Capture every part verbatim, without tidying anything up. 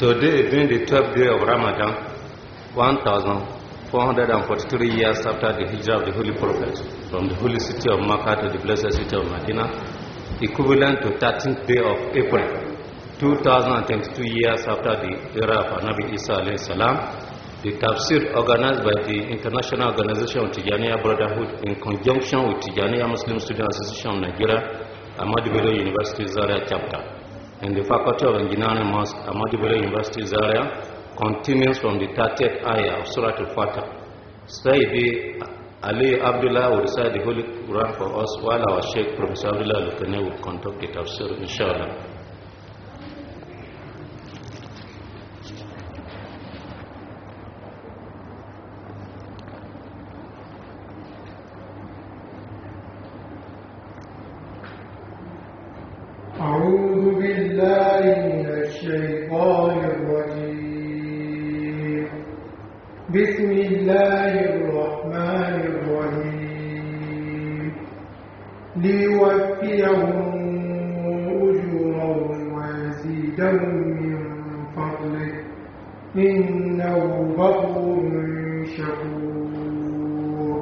Today, during the twelfth day of Ramadan, one thousand four hundred forty-three years after the hijrah of the Holy Prophet from the holy city of Makkah to the blessed city of Medina, equivalent to thirteenth day of April, two thousand twenty-two years after the era of Nabi Isa alayhi salam, the tafsir organized by the International Organization of Tijaniya Brotherhood in conjunction with Tijaniya Muslim Student Association of Nigeria, Ahmadu Bello University Zaria chapter, and the Faculty of Engineering Mosque, Ahmadu Bello University Zaria, continues from the thirtieth ayah of Surah Al-Fatih. Sayyidi Ali Abdullah will recite the Holy Quran for us, while our Sheikh Professor Abdullah Al-Kane will conduct the tafsir, inshallah. أعوذ بالله من الشيطان الرجيم بسم الله الرحمن الرحيم ليوفيهم أجورهم ويزيدهم من فضله إنه غفور شكور.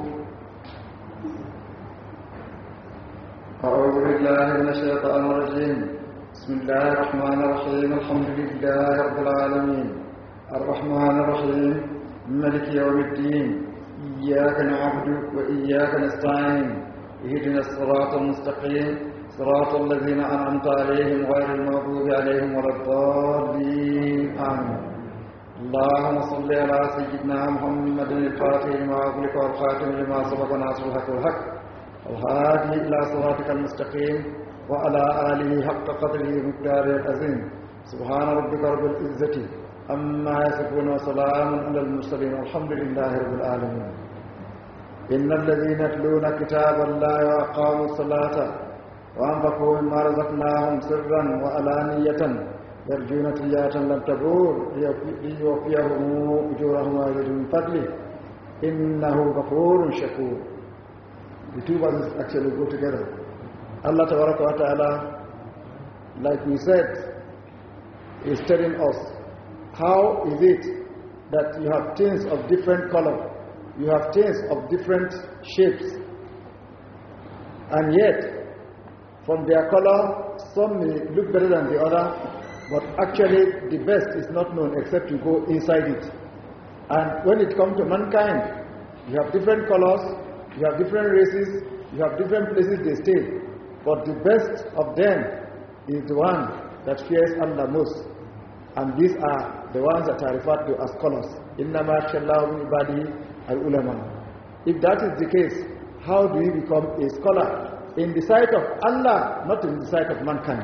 أعوذ بالله من الشيطان الرجيم بسم الله الرحمن الرحيم الحمد لله رب العالمين الرحمن الرحيم مالك يوم الدين إياك نعبد وإياك نستعين اهدنا الصراط المستقيم صراط الذين أنعمت عليهم غير المغضوب عليهم ولا الضالين آمين. اللهم صل على سيدنا محمد الفاتح لما أغلق والخاتم لما سبق ناصر الحق والحق الهادي إلى صراطك المستقيم وعلى آله حق قدره ومقداره العظيم. سبحان ربك رب العزة عما يصفون وسلام على المرسلين والحمد لله رب العالمين. إن الذين يتلون كتاب الله وأقاموا الصلاة وأنفقوا مما رزقناهم سرا وعلانية يرجون تجارة لن تبور ليوفيهم أجورهم ويزيدهم من فضله إنه غفور شكور. The two verses actually go together. Allah Tabaraka wa Ta'ala, like we said, is telling us how is it that you have things of different color, you have things of different shapes, and yet from their color some may look better than the other, but actually the best is not known except you go inside it. And when it comes to mankind, you have different colors, you have different races, you have different places they stay, but the best of them is the one that fears Allah most, and these are the ones that are referred to as scholars. Innama yakhshallahu min ibadihi al-ulama. If that is the case, how do you become a scholar in the sight of Allah, not in the sight of mankind?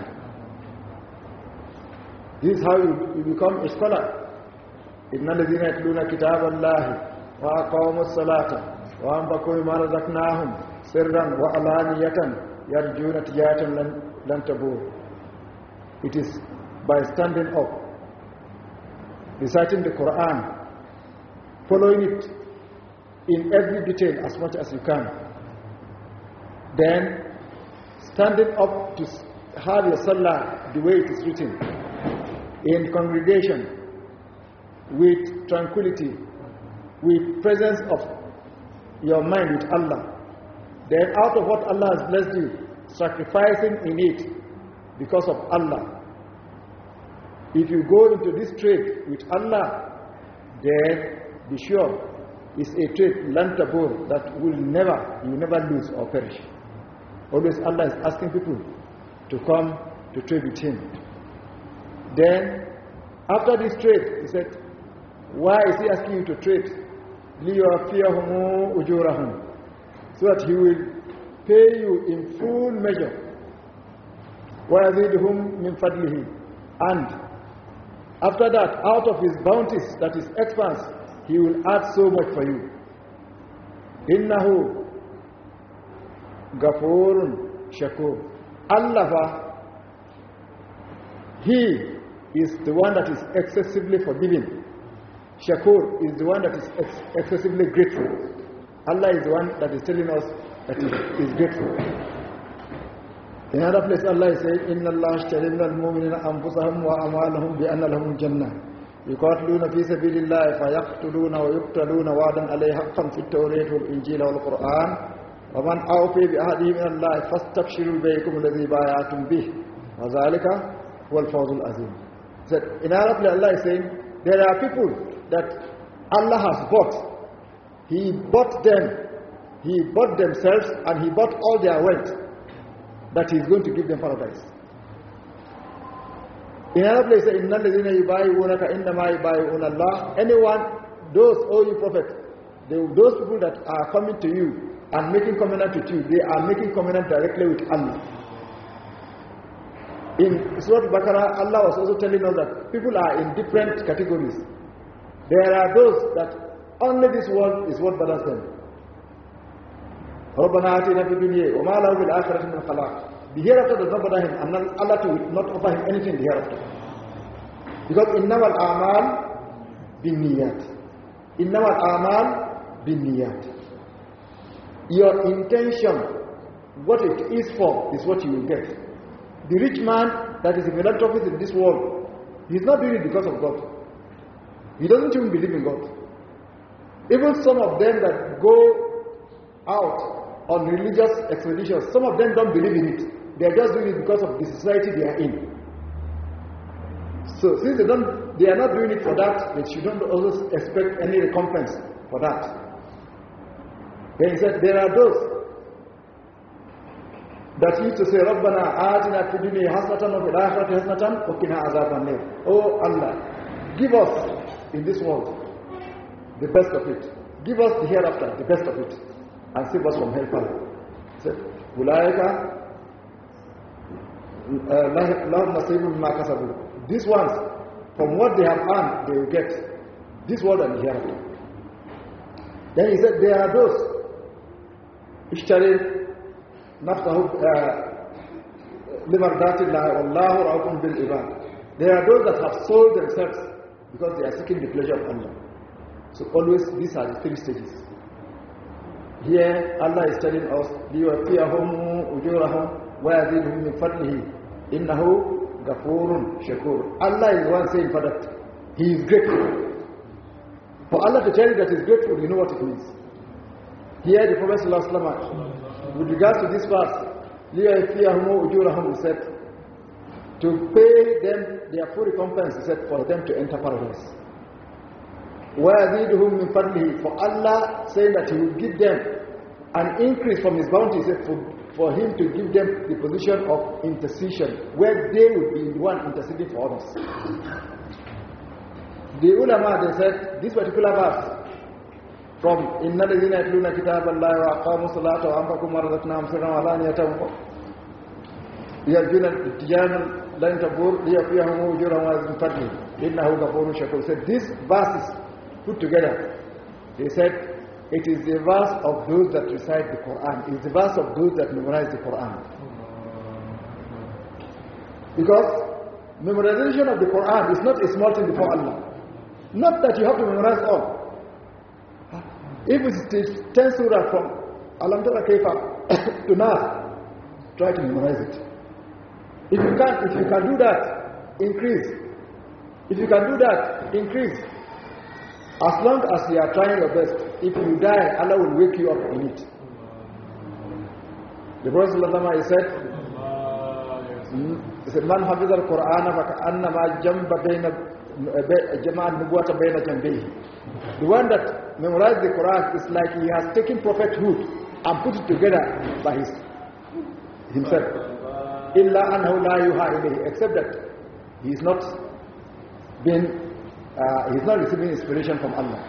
This is how you, you become a scholar. Inna alladhina yatluna kitaballahi wa aqamus salata وأنفقوا مما رزقناهم سرا وعلانية يرجون تجارة لن تبور. It is by standing up, reciting the Quran, following it in every detail as much as you can, then standing up to have your salah the way it is written, in congregation, with tranquility, with presence of your mind with Allah, then out of what Allah has blessed you, sacrificing in it because of Allah. If you go into this trade with Allah, then be sure it's a trade lan tabur that will never, you will never lose or perish. Always Allah is asking people to come to trade with Him. Then after this trade, He said, why is He asking you to trade? لِيُوَفِّيَهُمْ أُجُورَهُمْ, so that He will pay you in full measure. وَيَزِيدُهُمْ مِنْ فَضْلِهِ, and after that, out of His bounties, that is expanse, He will add so much for you. إِنَّهُ غَفُورٌ شَكُورٌ. Allah, He is the one that is excessively forgiving. Shakur is the one that is ex excessively grateful. Allah is the one that is telling us that He is grateful. In another place, Allah is saying, إِنَّ اللَّهَ اشْتَرَىٰ مِنَ الْمُؤْمِنِينَ أَنفُسَهُمْ وَأَمْوَالَهُم بِأَنَّ لَهُمُ الْجَنَّةَ يُقَاتِلُونَ فِي سَبِيلِ اللَّهِ فَيَقْتُلُونَ وَيُقْتَلُونَ وَعْدًا عَلَيْهِ حَقًّا فِي التَّوْرَاةِ وَالْإِنجِيلِ وَالْقُرْآنِ وَمَنْ أَوْفَىٰ بِعَهْدِهِ مِنَ اللَّهِ فَاسْتَبْشِرُوا بِبَيْعِكُمُ الَّذِي بَايَعْتُم بِهِ وَذَٰلِكَ هُوَ الْفَوْزُ الْعَظِيمُ. So in another place, Allah is saying, there are people that Allah has bought. He bought them. He bought themselves and He bought all their wealth, that He is going to give them paradise. In another place, إِنَّ الَّذِينَ يُبَايِعُونَكَ إِنَّمَا يُبَايِعُونَ اللَّهَ. Anyone, those, oh you prophet, they, those people that are coming to you and making covenant with you, they are making covenant directly with Allah. In Surah Al-Baqarah, Allah was also telling us that people are in different categories. There are those that only this world is what bothers them. رَبَّنَا آتِنَا فِي الدُّنْيَا وَمَا لَهُ فِي الْآخِرَةِ مِنْ خَلَاقٍ. The hereafter does not bother him, and Allah will not offer him anything in the hereafter. Because إِنَّمَا الْأَعْمَالُ بِالنِّيَّاتِ إِنَّمَا الْأَعْمَالُ بِالنِّيَّاتِ. Your intention, what it is for, is what you will get. The rich man that is a philanthropist in this world, he is not doing it because of God. He doesn't even believe in God. Even some of them that go out on religious expeditions, some of them don't believe in it. They are just doing it because of the society they are in. So since they don't, they are not doing it for that, they shouldn't also expect any recompense for that. Then he said, there are those that used to say, رَبَّنَا آتِنَا فِي الدُّنْيَا حَسَنَةً وَفِي الْآخِرَةِ حَسَنَةً وَقِنَا عَذَابَ النَّارِ. Oh Allah, give us in this world the best of it. Give us the hereafter, the best of it, and save us from hellfire. He said, أُولَٰئِكَ لَهُمْ نَصِيبٌ مِّمَّا كَسَبُوا. These ones, from what they have earned, they will get this world and the hereafter. Then he said, there are those اشتري نفسه لمرضات الله والله رؤوف بالعباد. There are those that have sold themselves because they are seeking the pleasure of Allah. So always these are the three stages. Here Allah is telling us, لِيُوَفِّيَهُمْ أُجُورَهُمْ وَيَزِيدُهُم مِّن فَضْلِهِ إِنَّهُ غَفُورٌ شَكُورٌ. Allah is the one saying for that. He is grateful. For Allah to tell you that He is grateful, you know what it means. Here the Prophet ﷺ, with regards to this verse, لِيُوَفِّيَهُمْ أُجُورَهُمْ, he said, to pay them their full recompense, he said, for them to enter paradise. وَيَزِيدُهُم مِّن فَضْلِهِ, for Allah saying that He will give them an increase from His bounty, he said, for, for Him to give them the position of intercession, where they will be the one interceding for others. The ulama, they said, this particular verse, from إِنَّ الَّذِينَ يَتْلُونَ كِتَابَ اللَّهِ وَأَقَامُوا الصَّلَاةَ وَأَنفَقُوا مِمَّا رَزَقْنَاهُمْ سِرًّا وَعَلَانِيَةً يَرْجُونَ تِجَارَةً لَن تَبُورَ لِيُوَفِّيَهُمْ أُجُورَهُم وَيَزِيدَهُم مِّن فَضْلِهِ إِنَّهُ غَفُورٌ شَكُورٌ. Said these verses put together, they said it is the verse of those that recite the Quran. It is the verse of those that memorize the Quran. Because memorization of the Quran is not a small thing before Allah. Not that you have to memorize all. If it is ten surah from Alam Tara Kaifa to Nas, try to memorize it. If you can't, if you can do that, increase. If you can do that, increase. As long as you are trying your best, if you die, Allah will wake you up in it. The Prophet ﷺ said, he said, Man hafiz al-Qur'an faka'annama jamba bayna jama'a nubuwata bayna jambayhi. The one that memorized the Quran is like he has taken prophethood and put it together by his himself. Illa anhu la yuha ilayhi, except that he is not being, uh, he is not receiving inspiration from Allah.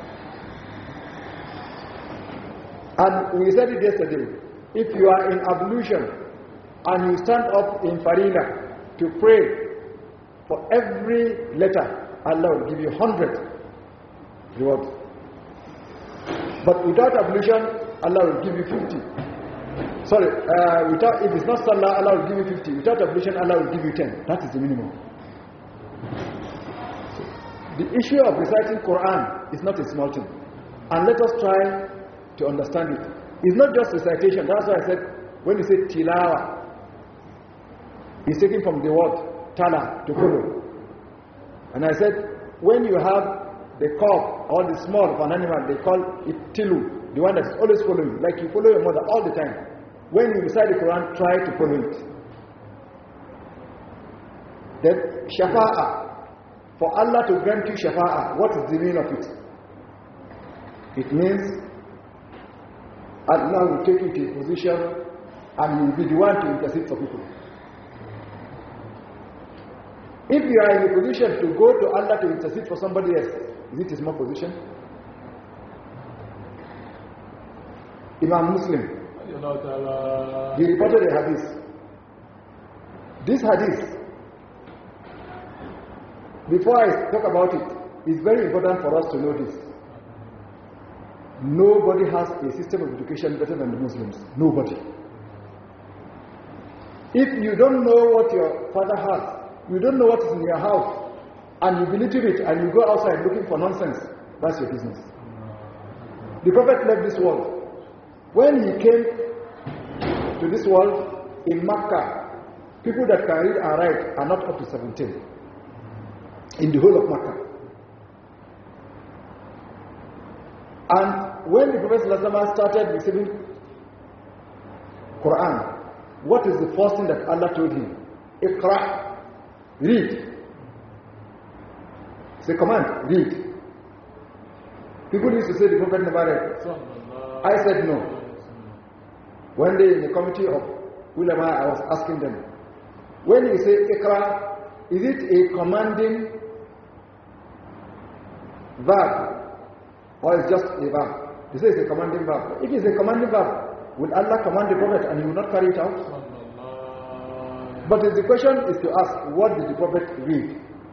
And we said it yesterday, if you are in ablution and you stand up in Farila to pray, for every letter Allah will give you hundred reward. But without ablution, Allah will give you fifty. Sorry, uh, without, if it's not Salah, Allah will give you fifty. Without ablution, Allah will give you ten. That is the minimum. So, the issue of reciting Quran is not a small thing. And let us try to understand it. It's not just recitation. That's why I said, when you say tilawa, is taken from the word tala, to follow. And I said, when you have the cock or the small of an animal, they call it tilu, the one that is always following, like you follow your mother all the time. When you recite the Quran, try to follow it. Then shafa'ah, for Allah to grant you shafa'ah, what is the meaning of it? It means Allah will take you to a position and you will be the one to intercede for people. If you are in a position to go to Allah to intercede for somebody else, is it a small position? Imam Muslim, he reported a hadith. This hadith, before I talk about it, it's very important for us to know this. Nobody has a system of education better than the Muslims. Nobody. If you don't know what your father has, you don't know what is in your house, and you belittle it, and you go outside looking for nonsense, that's your business. The Prophet left this world. When he came to this world in Makkah, people that can read and write are not up to seventeen in the whole of Makkah. And when the Prophet ﷺ started receiving Quran, what is the first thing that Allah told him? Iqra, read. It's a command, read. People used to say the Prophet never read. I said no. One day in the committee of ulama, I was asking them, when you say Iqra, is it a commanding verb or it's just a verb? They say it's a commanding verb. If it's a commanding verb, will Allah command the Prophet and he will not carry it out? But the question is to ask, what did the Prophet read?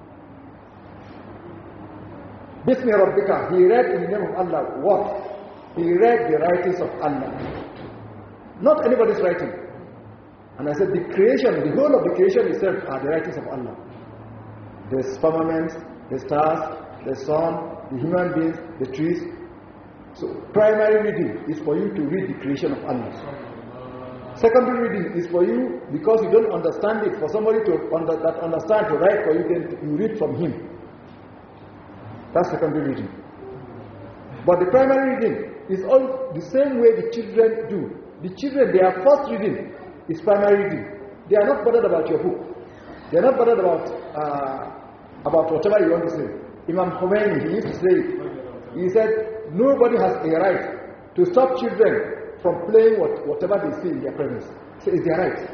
Bismi Rabbika, he read in the name of Allah. What? He read the writings of Allah. Not anybody's writing. And I said the creation, the whole of the creation itself are the writings of Allah. The firmament, the stars, the sun, the human beings, the trees. So primary reading is for you to read the creation of Allah. Secondary reading is for you, because you don't understand it, for somebody to under, that understand to write for you, then you read from him. That's secondary reading. But the primary reading is all the same way the children do. The children, their first reading is primary reading. They are not bothered about your book. They are not bothered about uh, about whatever you want to say. Imam Khomeini, he used to say it. He said, nobody has a right to stop children from playing what, whatever they see in their presence. So it's their right.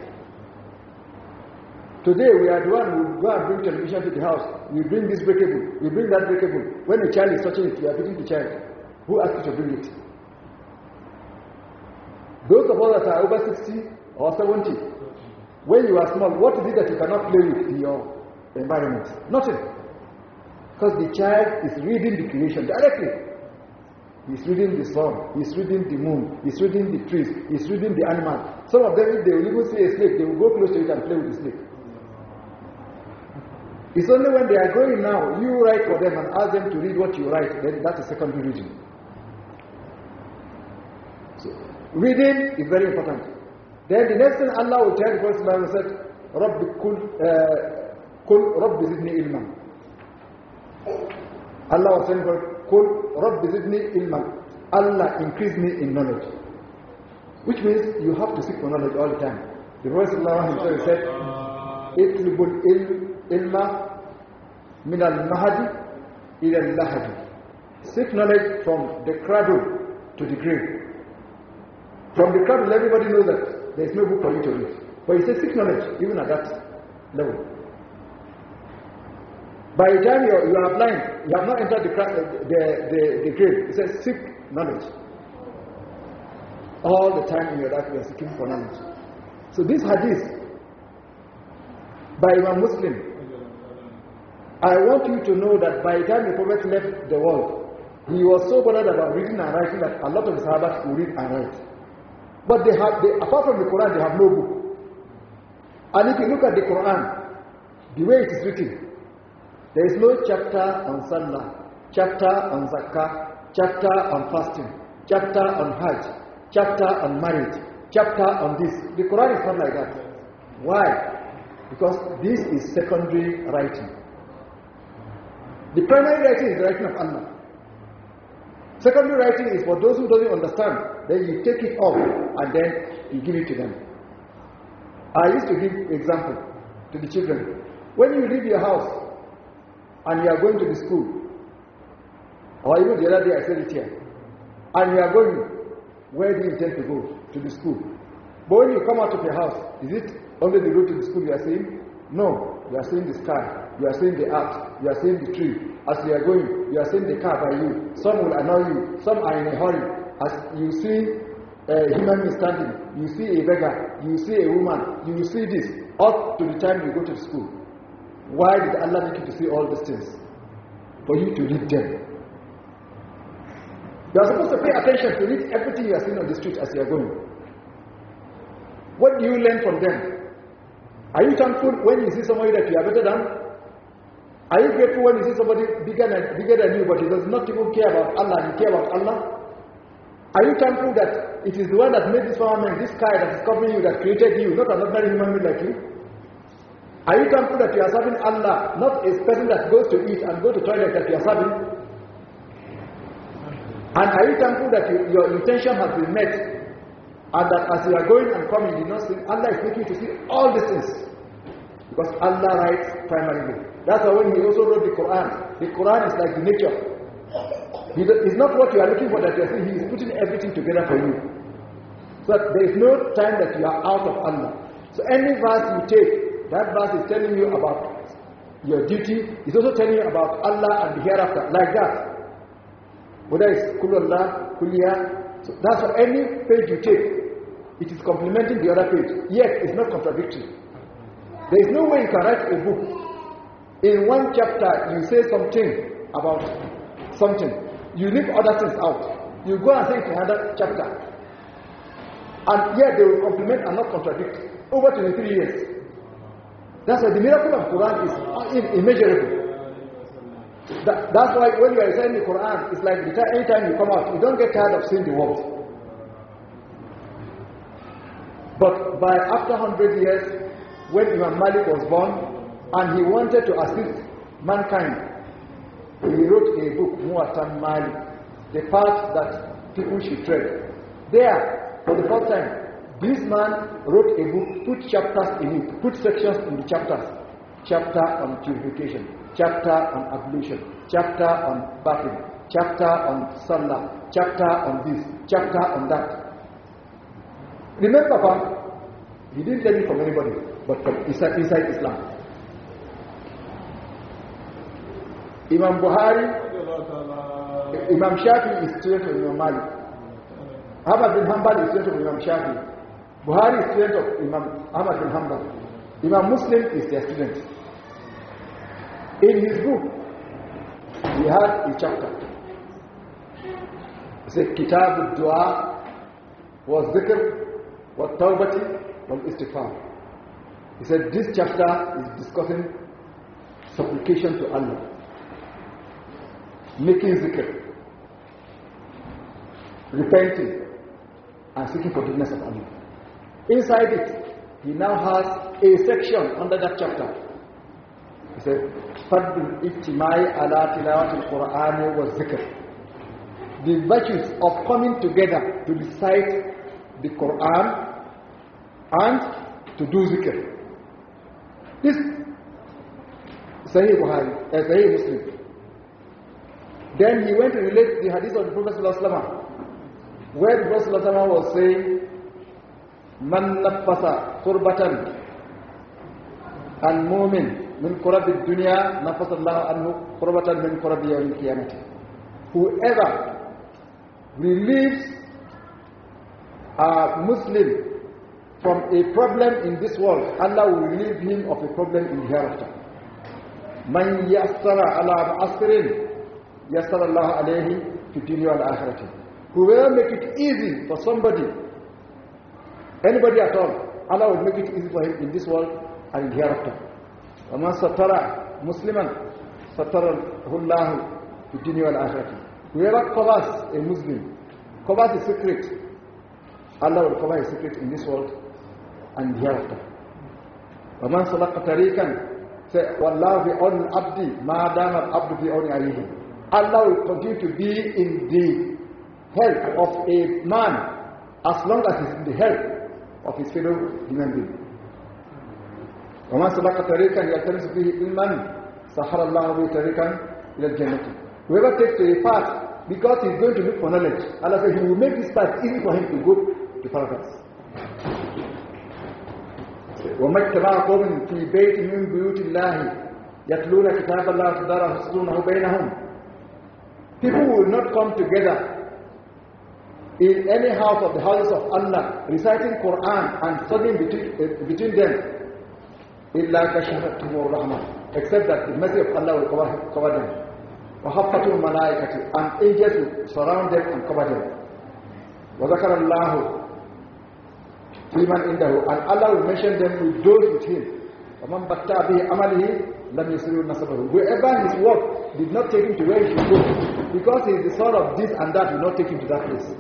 Today we are the one who go and bring television to the house. We bring this breakable, we bring that breakable. When a child is touching it, we are beating the child. Who asked you to bring it? Those of us that are over sixty or seventy, when you are small, what is it that you cannot play with in your environment? Nothing. Because the child is reading the creation directly. He's reading the sun, he's reading the moon, he's reading the trees, he's reading the animals. Some of them, if they will even see a snake, they will go close to it and play with the snake. It's only when they are growing now, you write for them and ask them to read what you write, then that's a secondary reading. So, reading is very important. Then the next thing Allah will tell the Prophet said, Rabbi kul, kul Rabbi zidni ilman. Allah was saying, kul Rabbi zidni ilman. Allah increase me in knowledge. Which means you have to seek for knowledge all the time. The Prophet himself said, Itlubul ilm ilma min al-mahadi ila al-lahadi. Seek knowledge from the cradle to the grave. From the cradle, everybody knows that there is no book for you to read. But he says seek knowledge, even at that level. By the time you are, you are blind, you have not entered the, the, the, the grave. He says seek knowledge. All the time in your life, you are seeking for knowledge. So this hadith by Imam Muslim, I want you to know that by the time the Prophet left the world, he was so bothered about reading and writing that a lot of the Sahabas will read and write. But they have, they, apart from the Quran, they have no book. And if you look at the Quran, the way it is written, there is no chapter on Salah, chapter on Zakah, chapter on fasting, chapter on Hajj, chapter on marriage, chapter on this. The Quran is not like that. Why? Because this is secondary writing. The primary writing is the writing of Allah. Secondary writing is for those who don't understand. Then you take it off and then you give it to them. I used to give example to the children. When you leave your house and you are going to the school, or even the other day I said it here, and you are going, where do you intend to go? To the school. But when you come out of your house, is it only the road to the school you are seeing? No. You are seeing the sky, you are seeing the earth, you are seeing the tree. As you are going, you are seeing the car by you. Some will annoy you, some are in a hurry. As you see a human being standing, you see a beggar, you see a woman, you see this, up to the time you go to the school. Why did Allah make you to see all these things? For you to read them. You are supposed to pay attention to read everything you are seeing on the street as you are going. What do you learn from them? Are you thankful when you see somebody that you are better than? Are you grateful when you see somebody bigger than, bigger than you, but he does not even care about Allah and you care about Allah? Are you thankful that it is the one that made this firmament, this sky that is covering you, that created you, not another human being like you? Are you thankful that you are serving Allah, not a person that goes to eat and go to toilet that you are serving? And are you thankful that you, your intention has been met, and that as you are going and coming, you know, Allah is making you to see all these things? Because Allah writes primarily. That's why when he also wrote the Quran, the Quran is like the nature. It's not what you are looking for that you are seeing. He is putting everything together for you. So there is no time that you are out of Allah. So any verse you take, that verse is telling you about your duty. It's also telling you about Allah and the hereafter, like that. Whether it's Kulullah, Kuliyah. So that's why any page you take, it is complementing the other page. Yet it's not contradictory. There is no way you can write a book. In one chapter, you say something about something. You leave other things out. You go and say it in another chapter. And yet they will complement and not contradict. Over twenty-three years. That's why the miracle of Quran is immeasurable. That, that's why when you are reciting the Quran, it's like any time you come out, you don't get tired of seeing the words. But by after one hundred years, when Imam Malik was born, and he wanted to assist mankind, he wrote a book, Muwatta Malik, the path that people should tread. There, for the first time, this man wrote a book, put chapters in it, put sections in the chapters. Chapter on purification, chapter on ablution, chapter on bathing, chapter on salah, chapter on this, chapter on that. Remember, Papa, he didn't tell it from anybody, but from inside, inside Islam. Imam Buhari, Imam Shafi is student of Imam Malik. Ahmad bin Hanbal is student of Imam Shafi. Buhari is student of Imam Ahmad bin Hanbal. Imam Muslim is their student. In his book, he had a chapter. He said, Kitab al-Dua was Zikr, was Tawbati, was Istighfar. He said, this chapter is discussing supplication to Allah, making zikr, repenting, and seeking forgiveness of Allah. Inside it, he now has a section under that chapter. He said, فَرْدُ الْإِجْتِمَاعِ عَلَى تِلَاوَةِ الْقُرْآنِ وَالذِّكْرِ. The virtues of coming together to recite the Quran and to do zikr. This Sahih Buhari, uh, Sahih Muslim. Then he went to relate the hadith of the Prophet ﷺ, where the Prophet ﷺ was saying, Man nafasa kurbatan an mu'min min kurabi dunya nafasa Allah anhu kurbatan min kurabi yawm qiyamati. Whoever relieves a Muslim from a problem in this world, Allah will relieve him of a problem in the hereafter. Man yassara ala mu'assirin yassara Allah alayhi fi dunya wal akhirati. Whoever make it easy for somebody, anybody at all, Allah will make it easy for him in this world and in the hereafter. وَمَنْ سَتَّرَ مُسْلِمًا سَتَّرَهُ اللَّهُ فِي الدُّنْيَا وَالْآخِرَةِ. Whoever covers a Muslim, covers a secret, Allah will cover his secret in this world and hereafter. وَمَنْ سَلَقَ طَرِيقًا say, وَاللَّهُ بِعَوْنِ الْعَبْدِ مَا دَامَ الْعَبْدُ بِعَوْنِ أَخِيهِ. Allah will continue to be in the help of a man as long as he's in the help of his fellow human being. وَمَنْ سَلَقَ طَرِيقًا يَلْتَمِسُ فِيهِ عِلْمًا سَهَّلَ اللَّهُ بِهِ طَرِيقًا إِلَى الْجَنَّةِ. Whoever takes to a path because he's going to look for knowledge, Allah says He will make this path easy for him to go to paradise. وَمَا اجْتَمَعَ قَوْمٌ فِي بَيْتٍ مِنْ بُيُوتِ اللَّهِ يَتْلُونَ كِتَابَ اللَّهِ وَيَتَدَارَسُونَهُ بَيْنَهُمْ. People will not come together in any house of the houses of Allah, reciting Quran and studying between, uh, between them, إِلَّا كَشَفَتْهُمُ الرَّحْمَةِ, except that the mercy of Allah will cover, cover them. وَحَفَّةُ الْمَلَائِكَةِ, and angels will surround them and cover them. وَذَكَرَ اللَّهُ فِي مَنْ إِنْدَهُ, and Allah will mention them with those with Him. وَمَنْ بَتَّعَ بِهِ عَمَلِهِ لَمْ يَسْرِرُ نَسَبَهُ. Wherever his work did not take him to where he should go, because he is the son of this and that, will not take him to that place.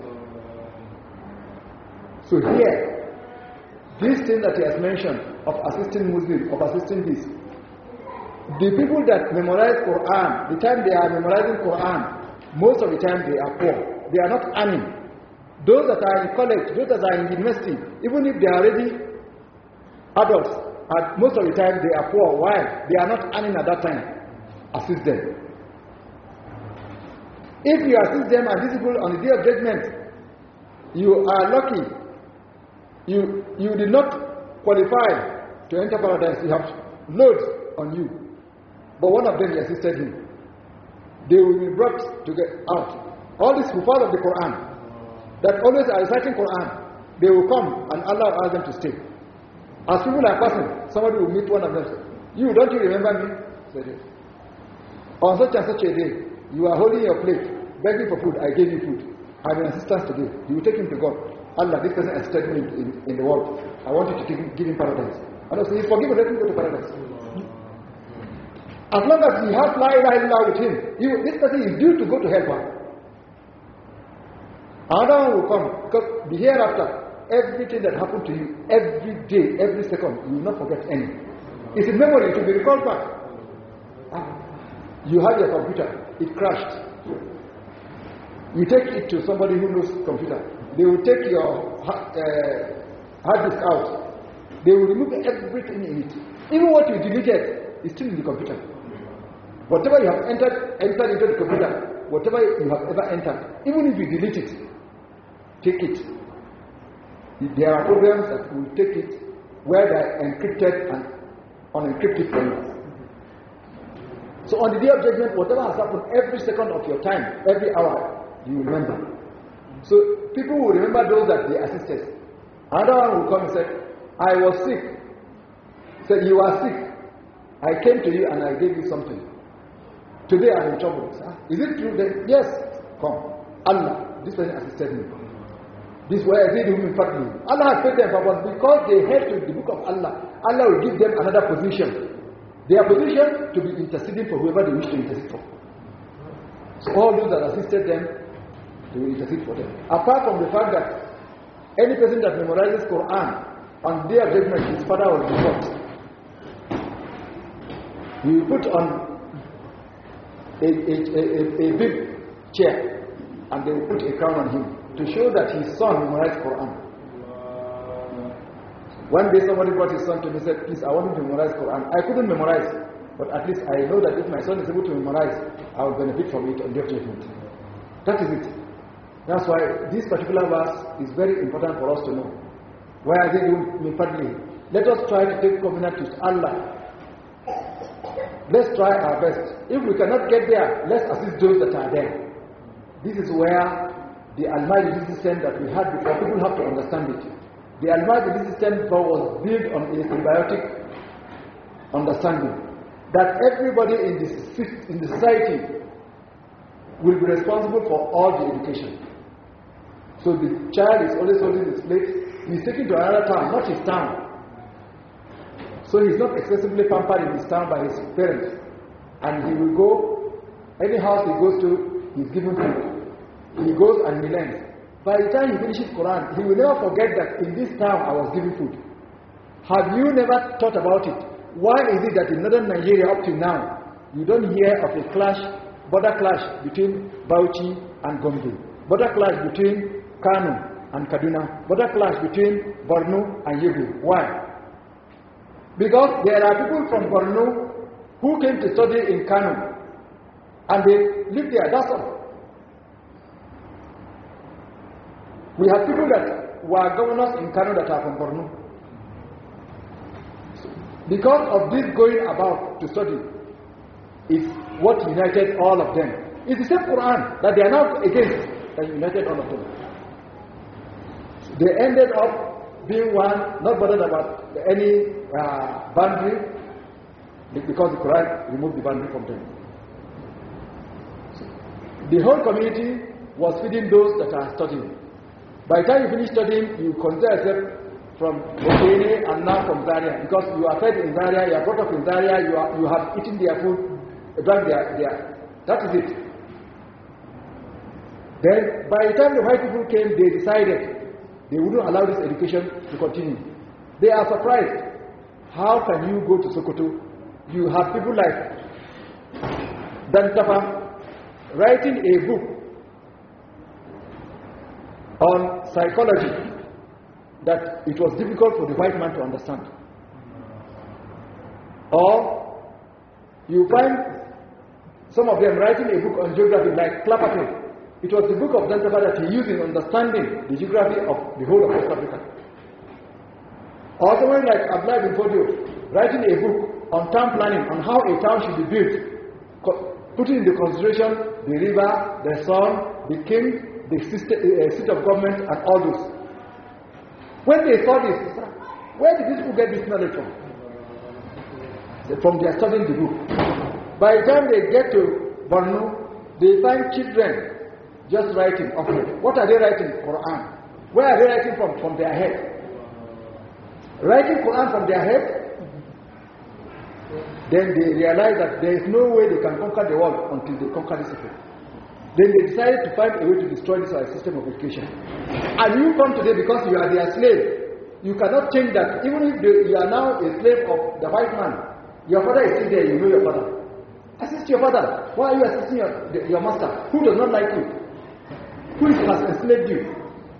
So here, this thing that he has mentioned of assisting Muslims, of assisting this, the people that memorize Quran, the time they are memorizing Quran, most of the time they are poor. They are not earning. Those that are in college, those that are in university, even if they are already adults, and most of the time they are poor. Why? They are not earning at that time. Assist them. If you assist them and these people on the day of judgment, you are lucky. You, you did not qualify to enter paradise. You have loads on you. But one of them, he assisted him. They will be brought to get out. All these kuffar of the Quran, that always are reciting Quran, they will come and Allah will ask them to stay. As people are passing, somebody will meet one of them. You, don't you remember me? Said yes. On such and such a day, you are holding your plate, begging for food. I gave you food. I have an assistance today. You will take him to God. Allah, this person assisted me in, in the world. I want you to give him, give him paradise. Allah says, forgive him, let him go to paradise. As long as he has la ilaha illallah with him, he, this person is due to go to hellfire. Another one will come, because the hereafter, everything that happened to you, every day, every second, you will not forget any. It's in memory, it will be recalled back. Ah, you have your computer, it crashed. You take it to somebody who knows computer. They will take your uh, hard disk out. They will remove everything in it. Even what you deleted is still in the computer. Whatever you have entered, entered into the computer, whatever you have ever entered, even if you delete it, take it. There are programs that will take it where they are encrypted and unencrypted for you. So on the day of judgment, whatever has happened every second of your time, every hour, you will remember. So people will remember those that they assisted. Another one will come and say, I was sick. Said, you are sick. I came to you and I gave you something. Today I am in trouble. Is it true then? Yes. Come. Allah, this person assisted me. This way I did him in fact. Allah has paid them for what? Because they held to the book of Allah. Allah will give them another position. Their position to be interceding for whoever they wish to intercede for. So all those that assisted them, they will intercede for them. Apart from the fact that any person that memorizes Quran, on the day of judgment, his father will be caught. He will put on a, a, a, a big chair, and they will put a crown on him to show that his son memorized Quran. One day somebody brought his son to me and said, please, I want him to memorize Quran. I couldn't memorize, but at least I know that if my son is able to memorize, I will benefit from it on the day of judgment. That is it. That's why this particular verse is very important for us to know. Why are they doing min fadlihi? Let us try to take covenant with Allah. Let's try our best. If we cannot get there, let's assist those that are there. This is where the Almighty system that we had before, people have to understand it. The Almighty system was built on a symbiotic understanding that everybody in this in the society will be responsible for all the education. So the child is always holding his plate. He's taken to another town, not his town. So he's not excessively pampered in his town by his parents. And he will go, any house he goes to, he's given food. He goes and he learns. By the time he finishes Quran, he will never forget that in this town I was given food. Have you never thought about it? Why is it that in northern Nigeria up to now, you don't hear of a clash, border clash between Bauchi and Gombe, border clash between Kano and Kaduna, border clash between Borno and Yobe? Why? Because there are people from Borno who came to study in Kano and they live there, that's all. We have people that were governors in Kano that are from Borno. Because of this going about to study is what united all of them. It's the same Quran that they are now against that united all of them. They ended up being one, not bothered about any uh, boundary, because the Quran removed the boundary from them. The whole community was feeding those that are studying. By the time you finish studying, you consider yourself from Okene and now from Zaria, because you are fed in Zaria, you are brought up in Zaria, you, are, you have eaten their food, drank their, their, that is it. Then, by the time the white people came, they decided they wouldn't allow this education to continue. They are surprised. How can you go to Sokoto? You have people like Dan Tafa writing a book on psychology that it was difficult for the white man to understand. Or you find some of them writing a book on geography like Clapperton. It was the book of Dan Tafa that he used in understanding the geography of the whole of West Africa. Or someone like Abdullah bin Fodio writing a book on town planning, on how a town should be built, putting into consideration the river, the sun, the king, the system, uh, seat of government, and all those. When they saw this, where did these people get this knowledge from? From their studying the book. By the time they get to Borno, they find children just writing. Okay, what are they writing? Quran. Where are they writing from? From their head. Writing Quran from their head. Then they realize that there is no way they can conquer the world until they conquer this people. Then they decided to find a way to destroy this system of education. And you come today because you are their slave. You cannot change that. Even if you are now a slave of the white man, your father is still there, you know your father. Assist your father. Why are you assisting your, your master? Who does not like you? Who has enslaved you?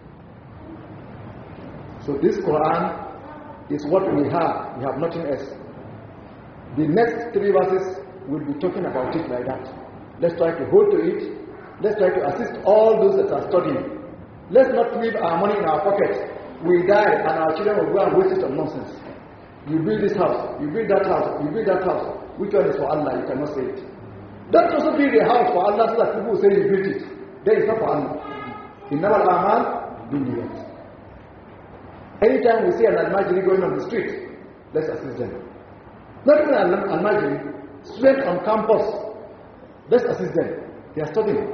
So this Quran is what we have. We have nothing else. The next three verses will be talking about it like that. Let's try to hold to it. Let's try to assist all those that are studying. Let's not leave our money in our pocket. We die and our children will go and waste it on nonsense. You build this house, you build that house, you build that house. Which one is for Allah? You cannot say it. Don't also build a house for Allah so that people will say you built it. Then it's not for Allah. Innama al-a'mal binniyat. Anytime we see an Al-Majri going on the street, let's assist them. Not even an Al-Majri, students on campus, let's assist them. They are studying.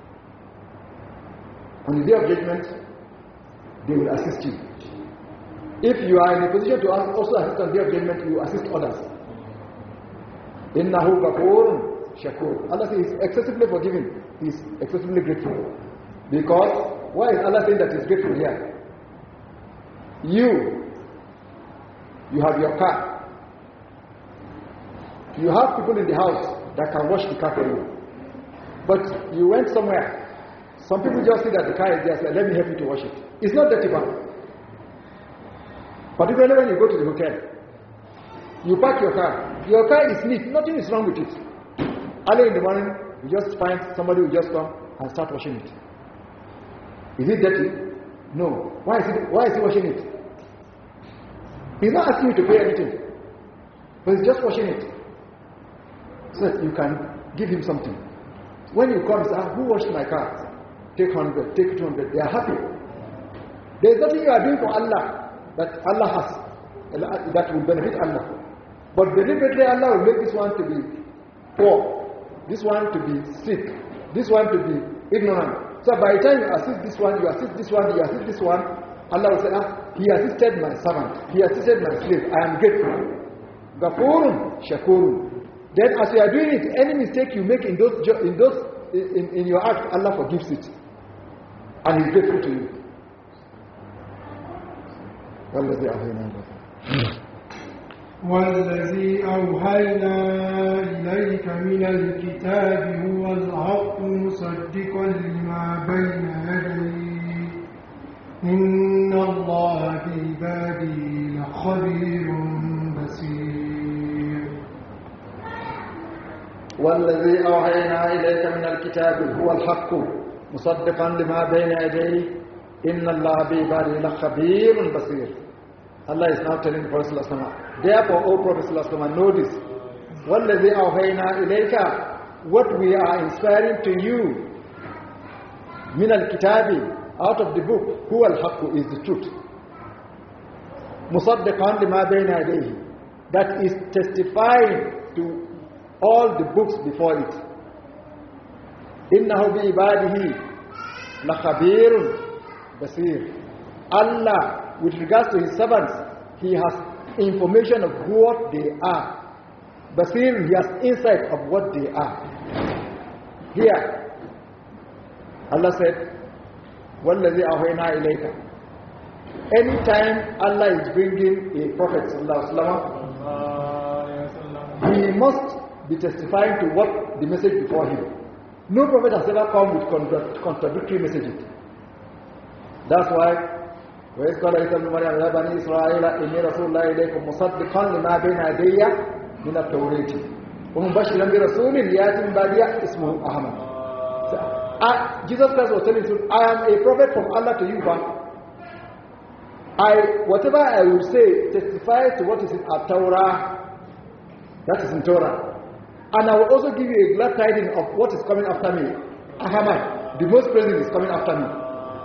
On the day of judgment, they will assist you. If you are in a position to also assist on the day of judgment, you assist others. Innahu ghafurun shakur. Allah says He is excessively forgiving. He is excessively grateful. Because, why is Allah saying that He is grateful here? You, you have your car. You have people in the house that can wash the car for you. But you went somewhere. Some people just see that the car is there, say, let me help you to wash it. It's not dirty car. Particularly when you go to the hotel. You park your car. Your car is neat. Nothing is wrong with it. Early in the morning, you just find somebody who just come and start washing it. Is it dirty? No. Why is, it, why is he washing it? He's not asking you to pay anything. But he's just washing it. So that you can give him something. When you come, say, ah, who washed my car? Take one hundred, take two hundred. They are happy. There is nothing you are doing for Allah that Allah has, that will benefit Allah. But deliberately Allah will make this one to be poor, this one to be sick, this one to be ignorant. So by the time you assist this one, you assist this one, you assist this one, Allah will say, ah, he assisted my servant, he assisted my slave, I am grateful. Ghafurun shakurun. Then as you are doing it, any mistake you make in those in those in, in your act, Allah forgives it. And He is grateful to you. والذي أوحينا إليك من الكتاب هو الحق مصدقا لما بين يديه إن الله بعباده لخبير بصير. والذي أوحينا إليك من الكتاب هو الحق مصدقا لما بين يديه إن الله بعباده لخبير بصير. Allah is now telling the Prophet sallallahu alaihi wasallam, therefore, O Prophet sallallahu alaihi wasallam, know this. وَالَّذِي أَوْحَيْنَا إِلَيْكَ, what we are inspiring to you, مِنَ الْكِتَابِ, out of the book, هُوَ الْحَقُّ, is the truth. مُصَدِّقًا لِمَا بَيْنَ يَدَيْهِ, that is testifying to all the books before it. إِنَّهُ بِعِبَادِهِ لَخَبِيرٌ بَصِيرٌ. Allah, with regards to his servants, he has information of what they are. Basir, he has insight of what they are. Here, Allah said, وَالَّذِي أَوْحَيْنَا إِلَيْكَ. Anytime Allah is bringing a prophet, he must be testifying to what the message before him. No prophet has ever come with contradictory messages. That's why وإذ قال عيسى ابن مريم يا بني إسرائيل إني رسول الله إليكم مصدقا لما بين يدي من التوراة ومبشرا برسول يأتي من بعدي اسمه أحمد. So, uh, Jesus Christ was telling you, I am a prophet from Allah to you, but I, whatever I will say testifies to what is in our Torah, that is in Torah. And I will also give you a glad tidings of what is coming after me. Ahmad, the most present, is coming after me.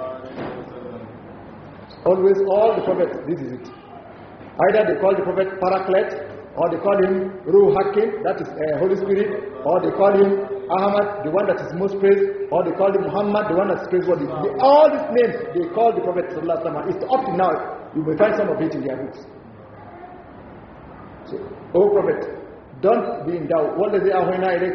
Always, all the prophets, this is it. Either they call the prophet Paraclete, or they call him Ruh Hakim, that is uh, Holy Spirit, or they call him Ahmad, the one that is most praised, or they call him Muhammad, the one that is praiseworthy. They, all these names they call the prophet Sallallahu Alaihi Wasallam. It's up to now, you may find some of it in their books. So, O prophet, don't be in doubt. وَالَّذِي أَوْحَيْنَا إِلَيْكَ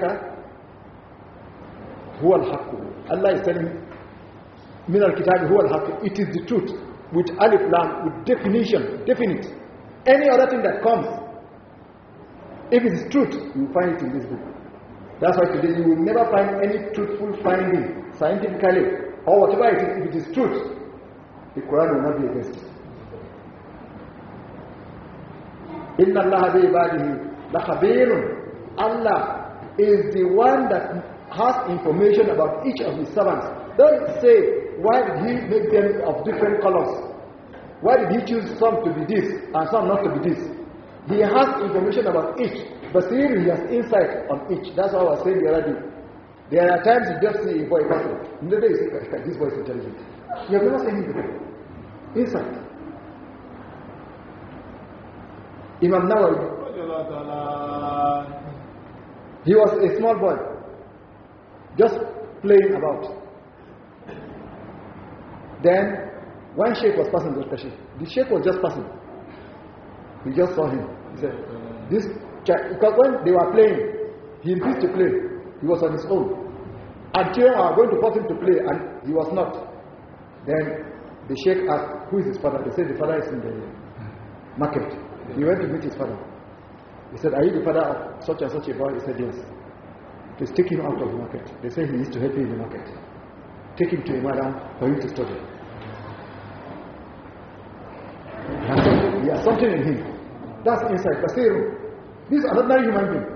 هُوَ الْحَقُّ. Allah is telling مِنَ الْكِتَابِ هُوَ الْحَقُّ. It is the truth. With alif lam, with definition, definite. Any other thing that comes, if it is truth, you will find it in this book. That's why today you will never find any truthful finding, scientifically, or whatever it is. If it is truth, the Quran will not be against it. Inna Allah bi ibadihi la khabirun. Allah is the one that has information about each of his servants. Don't say, why did he make them of different colors? Why did he choose some to be this and some not to be this? He has information about each. Basir, he has insight on each. That's how I was saying the other day. There are times you just see a boy person. Never you say, this boy is intelligent. You have never seen him before. Insight. Imam Nawawi, he was a small boy, just playing about. Then, one sheikh was passing, the sheikh was just passing. He just saw him. He said, this child, because when they were playing, he refused to play. He was on his own. And children were going to force him to play, and he was not. Then, the sheikh asked, who is his father? They said, the father is in the market. He went to meet his father. He said, are you the father of such and such a boy? He said, yes. Please take him out of the market. They say he needs to help you in the market. Take him to a madam for him to study. He has something, he has something in him. That's inside. Basir. This is another human being.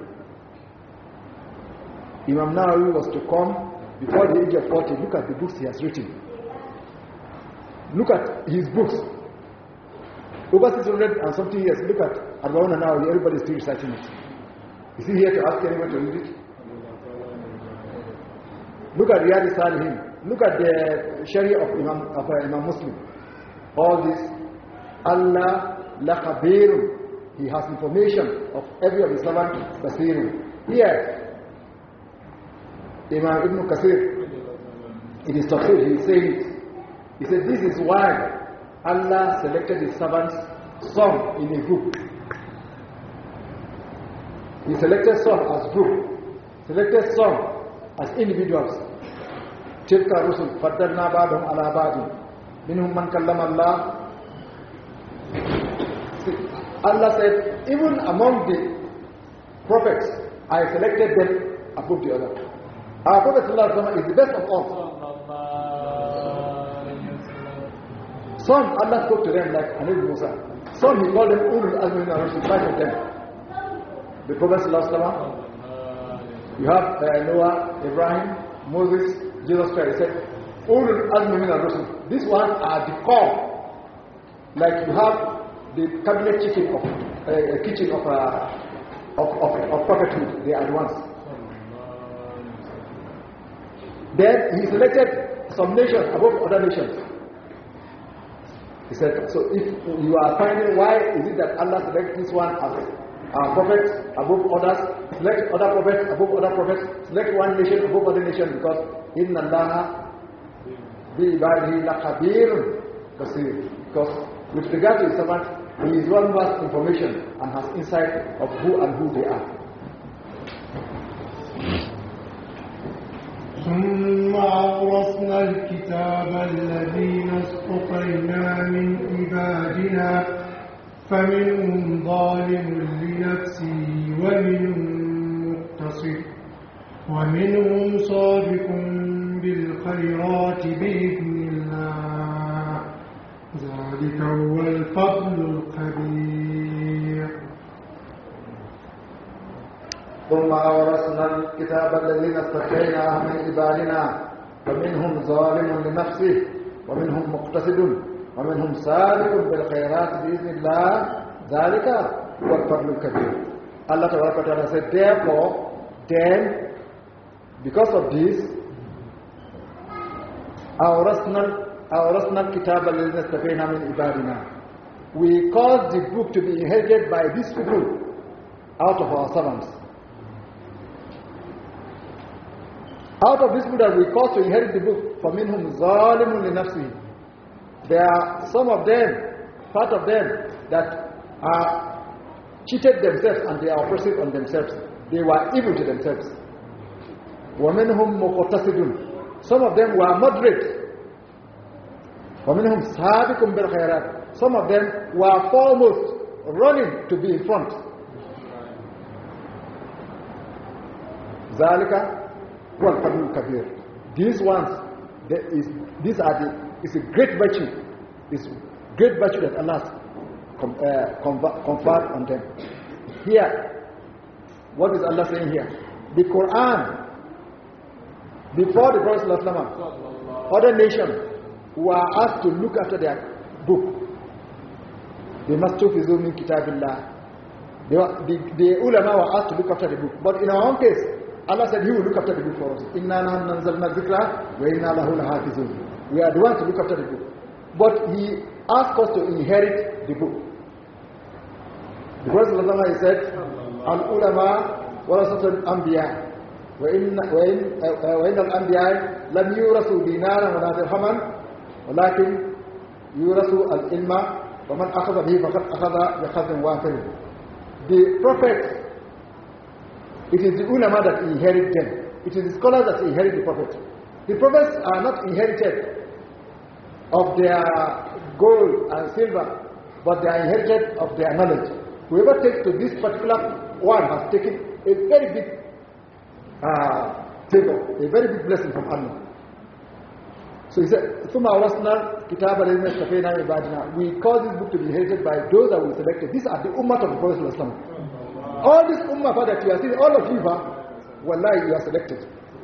Imam Nawawi was to come before the age of forty. Look at the books he has written. Look at his books. Over six hundred and something years. Look at Arba'un Nawawi. Everybody is still reciting it. Is he here to ask anyone to read it? Look at Riyadh Salihin. Look at the Sharia of Imam, of uh, Imam Muslim. All this, Allah la khabirun. He has information of every of his servants, basirun. Here, Imam Ibn Kathir, in his tafsir, he said, he said, this is why Allah selected his servants, some in a group. He selected some as group, selected some as individuals. تلك الرسل فضلنا بعضهم على بعض منهم من كلم الله Allah said, even among the prophets, I selected them above the other. Our Prophet ﷺ is the best of all. Some Allah spoke to them like Anabi Musa. Some he called them Ulul Azmi min ar-Rusul, five of them. The Prophet ﷺ, you have uh, Noah, Ibrahim, Moses, Jesus Christ. He said, Ulul Azmi min ar-Rusul. These ones are the core. Like you have the cabinet kitchen of uh, kitchen of, uh, of, of, of prophethood. They are the ones. Then he selected some nations above other nations. He said, so if you are finding why is it that Allah selects this one as a prophet above others, select other prophets above other prophets, select one nation above other nation, because inna Allah bi ibadihi laqabir basir. Because with regard to his servant, he is one who has information and has insight of who and who they are. ثم أورثنا الكتاب الذين اصطفينا من عبادنا فمنهم ظالم لنفسه ومنهم مقتصد ومنهم سابق بالخيرات بإذن الله ذلك هو الفضل الكبير. ثم أورثنا الكتاب الذين اصطفينا من عبادنا فمنهم ظالم لنفسه ومنهم مقتصد ومنهم سابق بالخيرات بإذن الله ذلك هو الفضل الكبير. Allah Ta'ala said, therefore, then, because of this, أورثنا الكتاب الذين اصطفينا من عبادنا, we caused the book to be inherited by these people out of our servants. Out of this book that we caused to inherit the book, فَمِنْهُمْ ظَالِمٌ لِنَفْسِهِ, there are some of them, part of them, that are cheated themselves and they are oppressive on themselves. They were evil to themselves. وَمِنْهُمْ مُقْتَصِدٌ, some of them were moderate. وَمِنْهُمْ سَابِقٌ بِالْخَيْرَاتِ, some of them were foremost, running to be in front. ذَلِكَ وَالْفَضْلُ الْكَبِيرُ, these ones, there is, these are the, it's a great virtue, it's great virtue that Allah has com, uh, conferred on them. Here, what is Allah saying here? The Quran, before the Prophet ﷺ, other nations were asked to look after their book. They must tufizu min kitabillah. The, the ulama were asked to look after the book. But in our own case, Allah said He will look after the book for us. Inna nahnu nazzalna dhikra wa inna lahu lahafizun. We are the ones to look after the book. But He asked us to inherit the book. The Prophet ﷺ said, Al-ulama warasatul anbiya wa inna al-anbiya lam yurasu dinaran wa la dirhaman walakin yurasu al-ilma wa man akhadha bihi faqad akhadha bi khazin wafir. The prophets, it is the ulama that inherit them. It is the scholars that inherit the prophets. The prophets are not inherited of their gold and silver, but they are inherited of their knowledge. Whoever takes to this particular one has taken a very big uh, favor, a very big blessing from Allah. So he said, we cause this book to be inherited by those that we selected. These are the ummah of the Prophet ﷺ. All this ummah that you are seeing, all of you, wallahi, you are selected.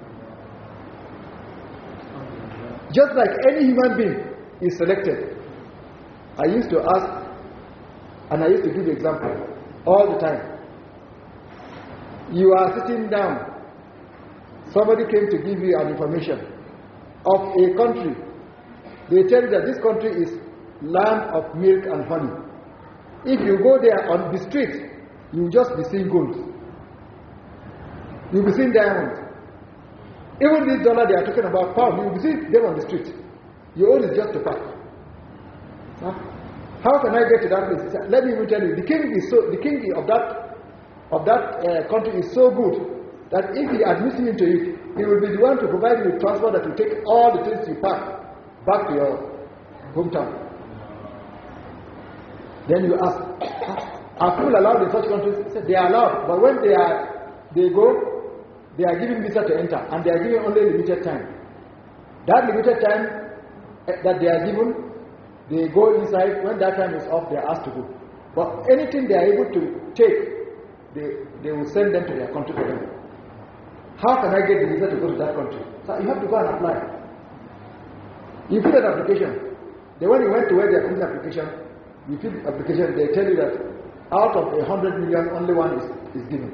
Just like any human being is selected. I used to ask, and I used to give example all the time. You are sitting down. Somebody came to give you an information of a country. They tell you that this country is land of milk and honey. If you go there on the street, you will just be seeing gold. You will be seeing diamonds. Even this dollar they are talking about, pound, you will see them on the street. Your own is just a pack. Huh? How can I get to that place? Let me even tell you, the king is so, the king of that of that uh, country is so good that if he admits you into it, he will be the one to provide you with transport that will take all the things you pack back to your hometown. Then you ask, Are people allowed in such countries? He said they are allowed, but when they are, they go, they are given visa to enter, and they are given only limited time. That limited time that they are given, they go inside. When that time is off, they are asked to go. But anything they are able to take, they, they will send them to their country for them. How can I get the visa to go to that country? So you have to go and apply. You fill an application. Then when you went to where they are filling the application, you fill the application, they tell you that out of a hundred million, only one is, is given.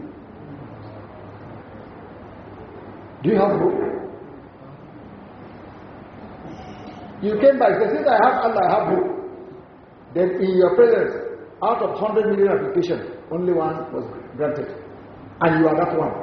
Do you have hope? You came back, say, since I have Allah, I have hope. Then in your presence, out of one hundred million applications, only one was granted. And you are that one.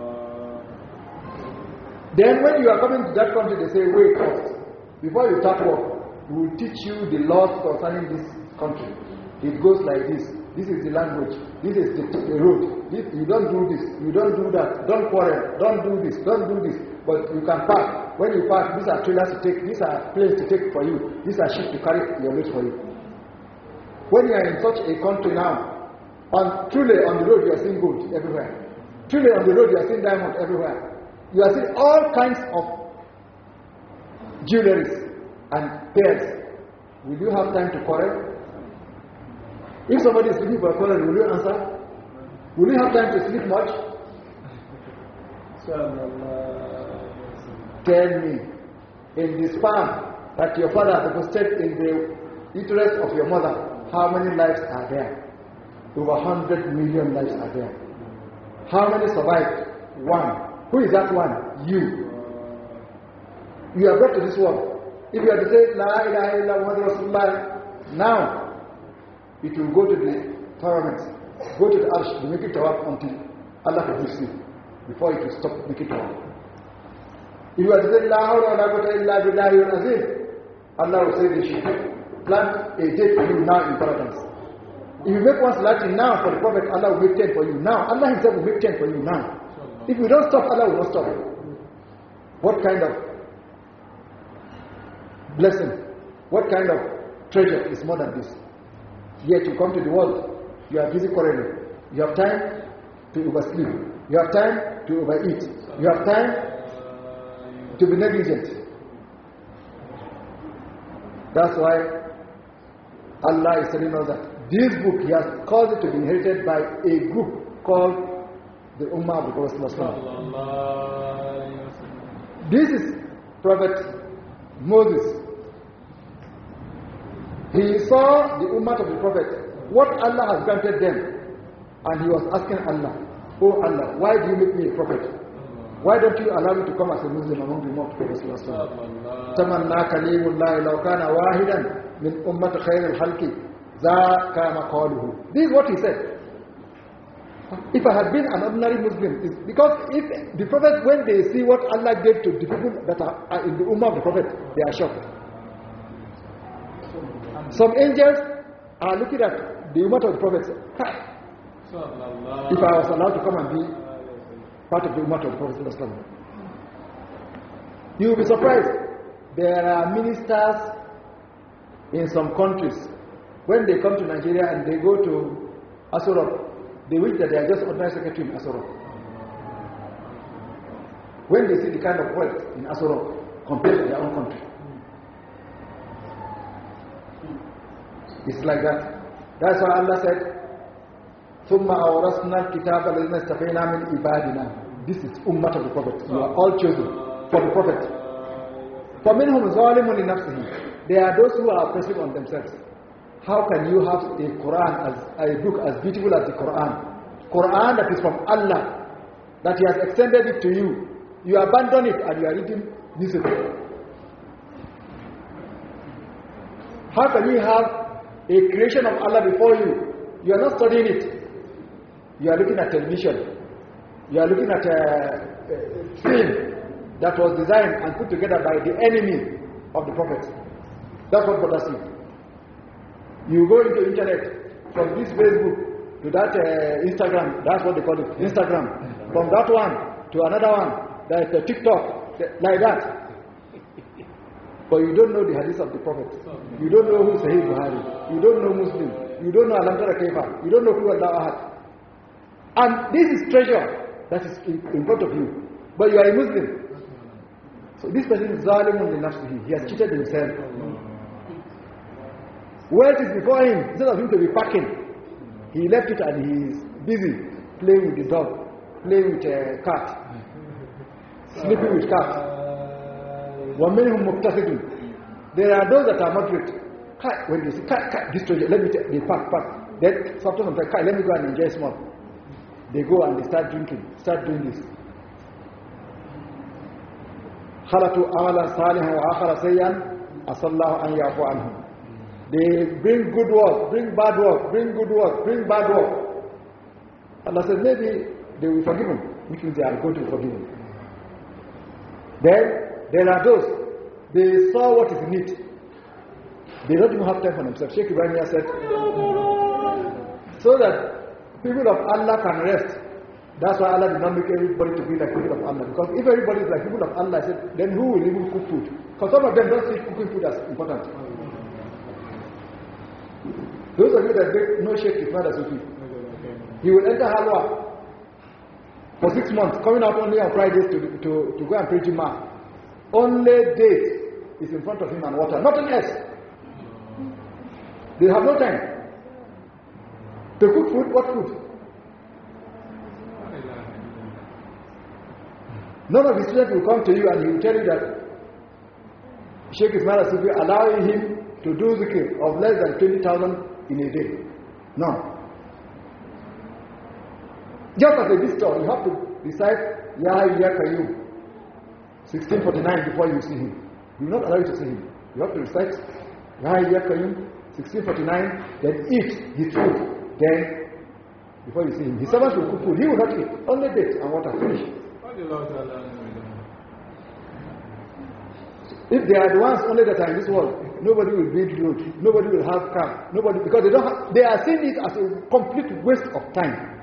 Then when you are coming to that country, they say, wait first. Before you start work, we will teach you the laws concerning this country. It goes like this. This is the language. This is the, the road. This, you don't do this. You don't do that. Don't quarrel. Don't do this. Don't do this. But you can park. When you park, these are trailers to take. These are planes to take for you. These are ships to carry your weight for you. When you are in such a country now, on, truly on the road you are seeing gold everywhere. Truly on the road you are seeing diamond everywhere. You are seeing all kinds of jewelries and pearls. Will you have time to quarrel? If somebody is looking for a quarrel, will you answer? Will you have time to sleep much? Tell me, in the sperm that your father deposited in the uterus of your mother, how many lives are there? Over one hundred million lives are there. How many survived? One. Who is that one? You. You are brought to this world. If you are to say, La ilaha illa Muhammad Rasulullah, now, it will go to the firmament, go to the arsh, to make it tawaf until Allah forgives you, before it will stop making tawaf. If you are to say, La hawla wa la quwwata illa billahi al-azim, Allah will say they should plant a date for you now in paradise. If you make one salat now for the Prophet, Allah will make ten for you now. Allah himself will make ten for you now. If you don't stop, Allah will not stop. What kind of blessing, what kind of treasure is more than this? Yet you come to the world, you are busy quarreling. You have time to oversleep. You have time to overeat. You have time to be negligent. That's why Allah is telling us that this book, He has caused it to be inherited by a group called the Ummah of the Prophet. This is Prophet Moses. He saw the Ummah of the Prophet, what Allah has granted them, and he was asking Allah, Oh Allah, why do you make me a prophet? Why don't you allow me to come as a Muslim among the Ummah of the Prophet? Tamanna kalimullahi law kana wahidan min ummat khair al-khalqi za kana qaluhu. This is what he said. If I had been an ordinary Muslim, it's because if the Prophet, when they see what Allah gave to the people that are in the Ummah of the Prophet, they are shocked. Some angels are looking at the Ummah of the Prophet. If I was allowed to come and be part of the Ummah of the Prophet, you will be surprised. There are ministers in some countries. When they come to Nigeria and they go to Asura, they wish that they are just ordinary secretary in Asura. When they see the kind of wealth in Asura compared to their own country, it's like that. That's why Allah said, ثُمَّ أَوْرَثْنَا الْكِتَابَ الَّذِينَ اسْتَفَيْنَا مِنْ عِبَادِنَا. This is Ummah of the Prophet. You are all chosen for the Prophet. فَمِنْهُمْ ظَالِمٌ لِنَفْسِهِ. They are those who are oppressive on themselves. How can you have a Quran, as a book as beautiful as the Quran? Quran that is from Allah, that He has extended it to you. You abandon it and you are reading newspaper. How can you have a creation of Allah before you? You are not studying it. You are looking at television. You are looking at a, a film that was designed and put together by the enemy of the Prophet. That's what bothers you. You go into internet, from this Facebook to that uh, Instagram, that's what they call it, Instagram. From that one to another one, that's the TikTok, like that. But you don't know the hadith of the Prophet. You don't know who Sahih Buhari. You don't know Muslim. You don't know Alam Tara Kaifa. You don't know who Allah Ahad. And this is treasure that is in, in front of you. But you are a Muslim. So this person is zalimun li nafsihi. He has cheated himself. Wealth is before him. Instead of him to be packing, he left it and he is busy playing with the dog, playing with a cat, sleeping with cat. وَمِنْهُمْ مُقْتَصِدٌ. There are those that are moderate. Cat, when they say, cat, cat, this treasure, let me take, they pack, pack. Then sometimes they say, let me go and enjoy small. They go and they start drinking, start doing this. خَلَطُوا أَمَلًا صَالِحًا وَآخَرَ سَيًّا أَسَى اللَّهُ أَنْ يَعْفُوَ عَنْهُمْ. They bring good work, bring bad work, bring good work, bring bad work. Allah said maybe they will forgive him, which means they are going to forgive him. Then there are those, they saw what is in it. They don't even have time for themselves. Sheikh Ibrahim said, so that people of Allah can rest. That's why Allah did not make everybody to be like people of Allah. Because if everybody is like people of Allah, I said, then who will even cook food? Because some of them don't see cooking food as important. Those of you that make no shake is not a Sufi. He will enter Halwa for six months, coming out only on Fridays to, to, to go and pray Jummah. Only date is in front of him and water, nothing else. They have no time. To cook food, what food? None of his students will come to you and he will tell you that Sheikh Ismail Sufi allowing him to do zikr of less than twenty thousand in a day. No. Just as a visitor, you have to recite Ya Ya Qayyum sixteen forty-nine before you see him. You will not allow you to see him. You have to recite Ya Ya Qayyum sixteen forty-nine, then eat his food. Then, before you see him, his servants will cook food. He will not eat. Only dates and water. Finish. If they are the ones only that are in this world, nobody will build roads, nobody will have car, nobody, because they don't have, they are seeing it as a complete waste of time.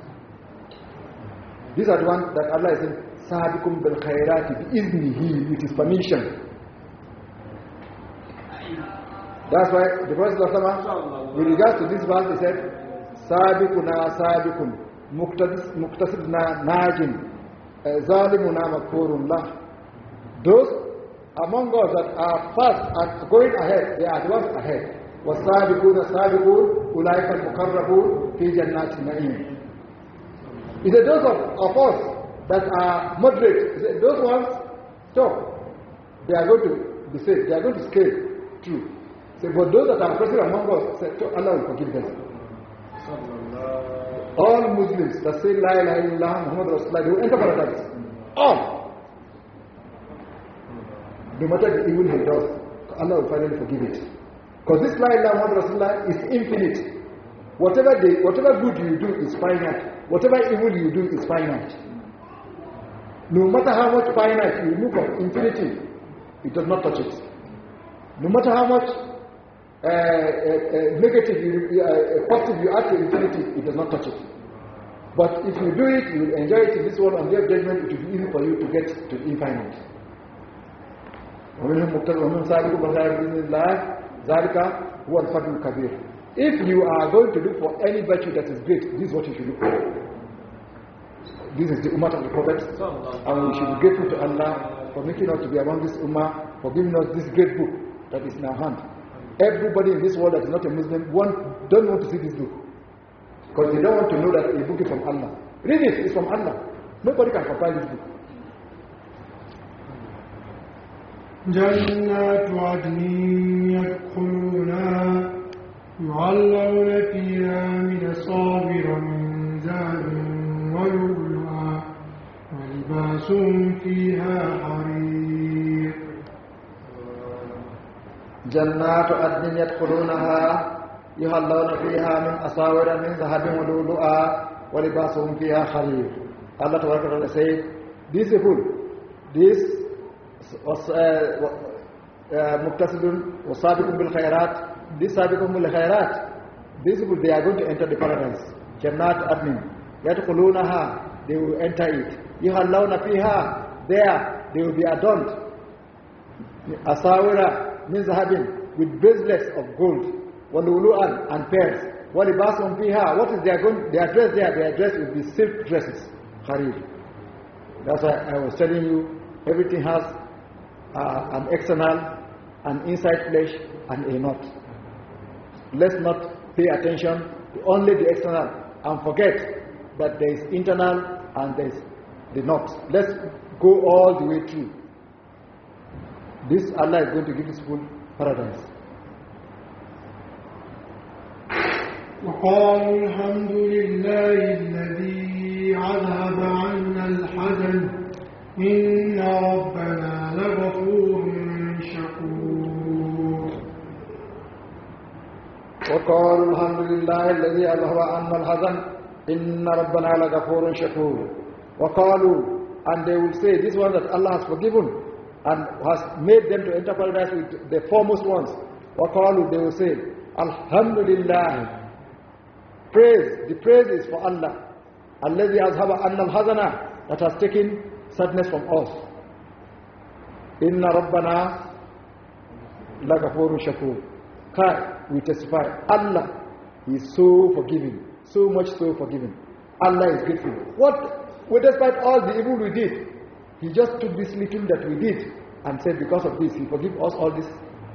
These are the ones that Allah is saying, Sahabikum bil khairati bi iznihi, with his permission. That's why the Prophet, with regards to this verse, he said, Sabikuna sabikun, muktasibna najin, zalimuna makurullah. Those among us that are fast and going ahead, they are the ones ahead. وَالسَّابِقُونَ السَّابِقُونَ أُولَٰئِكَ الْمُقَرَّبُونَ فِي جَنَّاتِ النَّعِيمِ. He said, those of, of us that are moderate, he said, those ones, stop. They are going to be saved. They are going to scale through. He said, but those that are present among us, said, Allah will forgive them. All Muslims that say, La ilaha illallah, Muhammad Rasulullah, they will enter paradise. All. No matter the evil he does, Allah will finally forgive it. Because this La ilaha Muhammad Rasulullah is infinite. Whatever, they, whatever good you do is finite. Whatever evil you do is finite. No matter how much finite you look at infinity, it does not touch it. No matter how much uh, uh, uh, negative, you, uh, positive you add to infinity, it does not touch it. But if you do it, you will enjoy it in this world, and their judgment, it will be easy for you to get to infinite. If you are going to look for any virtue that is great, this is what you should look for. This is the ummah of the Prophet, and we should be grateful to Allah for making us to be among this ummah, for giving us this great book that is in our hand. Everybody in this world that is not a Muslim want, don't want to see this book, because they don't want to know that a book is from Allah. Read it, it's from Allah. Nobody can compile this book. جنات عدن يدخلونها يعلون فيها من أساور من ذهب ولؤلؤا ولباسهم فيها حرير. جنات عدن يدخلونها يعلون فيها من أساور من ذهب ولؤلؤا ولباسهم فيها حرير. Allah Tabaraka wa Ta'ala said, these people, this Muqtasidun wa Sabiqun bil Khairat, this Sabiqun bil Khairat, these people, they are going to enter the paradise. Jannat Adnin, yadkhulunaha, they will enter it. Yuhallawna fiha, there they will be adorned. Asawira min zahabin, with bracelets of gold, wa lulu'an, and pearls. وَلِبَاسٌ فِيهَا. What is their, going, their dress there? Their dress will be silk dresses. Kharif. That's why I was telling you, everything has uh, an external, an inside flesh, and a knot. Let's not pay attention to only the external and forget that there is internal and there is the knot. Let's go all the way through. This Allah is going to give us full paradise. وقالوا الحمد لله الذي عذهب عنا الحزن إن ربنا لغفور شكور. وقالوا الحمد لله الذي أذهب عنا الحزن إن ربنا لغفور شكور. وقالوا, and they will say, this one that Allah has forgiven and has made them to enter paradise with the foremost ones. وقالوا, they will say, Alhamdulillah. Praise, the praise is for Allah. الذي أذهب عنا الحزن, that has taken sadness from us. إن ربنا لغفور شكور. We testify, Allah is so forgiving, so much so forgiving. Allah is grateful. What, well, despite all the evil we did, He just took this little that we did and said, because of this, He forgive us all this.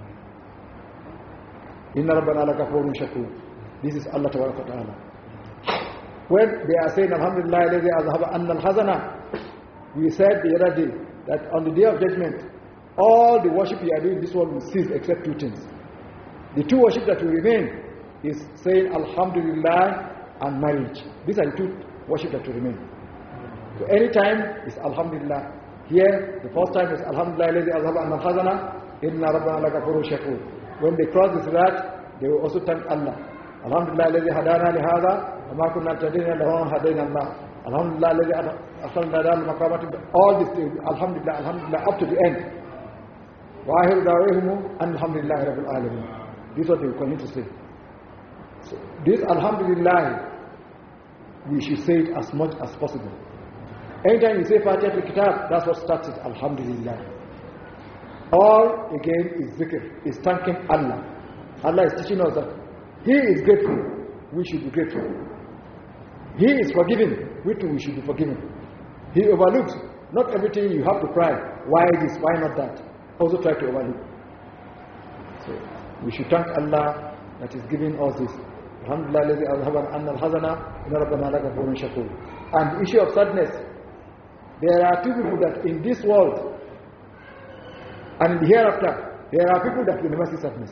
Inna rabbana lagafurun shakur. This is Allah Ta'ala. When they are saying, Alhamdulillah, alladhi azhaba anna al-hazana, we said the other day that on the day of judgment, all the worship you are doing in this world will cease except two things. The two worship that will remain is saying Alhamdulillah and marriage. These are the two worship that will remain. So any time is Alhamdulillah. Here, the first time is Alhamdulillah alladhi azhaba anna al-hazana, inna rabbana lagafurun shakur. When they cross this rat, they will also thank Allah. Alhamdulillah alladhi hadana li hadha wa ma kunna nahtadiya lawla an hadana Allah. Alhamdulillah alladhi akhrajana lana maqamati. All this things, Alhamdulillah, Alhamdulillah, up to the end. Wa akhiru da'wahum alhamdulillahi rabbil alamin. This is what they will continue to say. So this Alhamdulillah, we should say it as much as possible. Anytime you say Fatiha to Kitab, that's what starts it, Alhamdulillah. All again is zikr, is thanking Allah. Allah is teaching us that He is grateful, we should be grateful. He is forgiving, we too we should be forgiven. He overlooks, not everything you have to cry, why this, why not that. Also try to overlook. So we should thank Allah that is giving us this. Alhamdulillah alladhi azhaba anna al-hazana inna rabbana lagafurun shakur. And the issue of sadness, there are two people that in this world and in the hereafter, there are people that will never see sadness.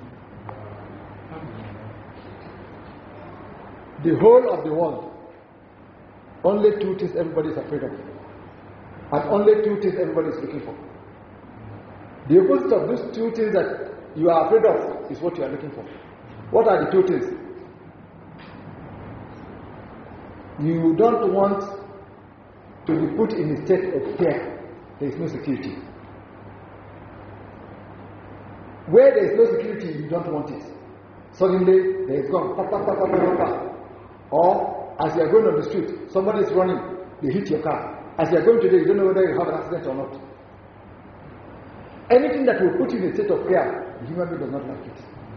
The whole of the world, only two things everybody is afraid of. And only two things everybody is looking for. The opposite of those two things that you are afraid of is what you are looking for. What are the two things? You don't want to be put in a state of fear. There is no security. Where there is no security, you don't want it. Suddenly, there is gone. Pa, pa, pa, pa, pa, pa. Or, as you are going on the street, somebody is running, they hit your car. As you are going today, you don't know whether you have an accident or not. Anything that will put you in a state of fear, the human being does not like it.